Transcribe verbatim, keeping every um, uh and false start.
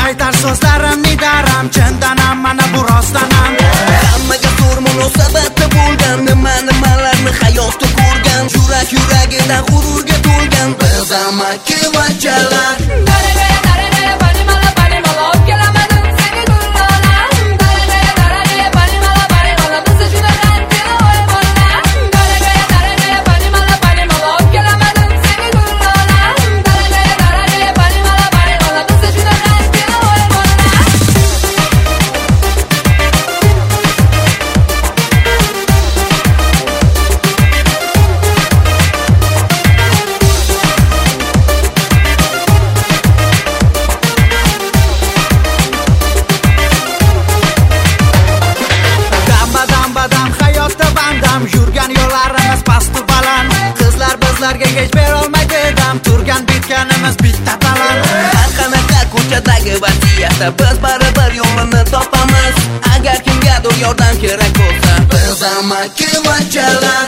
aytar so'zlarim nidaram, chindanam mana bu rostdanam. Hammaga zo'r munosabatda bo'lgan, nima nimalarni hayotda ko'rgan, yurak yuragidan g'ururga to'lgan biz amakivachchalar. Yurgan yo'llarimiz pastu baland, qizlar bizlarga hech berolmaydi dam, turgan bitganimiz bitta baland. Har qanaqa ko'chadagi vaziyatda biz baribir yo'lini topamiz. Agar kimgadir yordam kerak bo'lsa, biz amakivachchalar.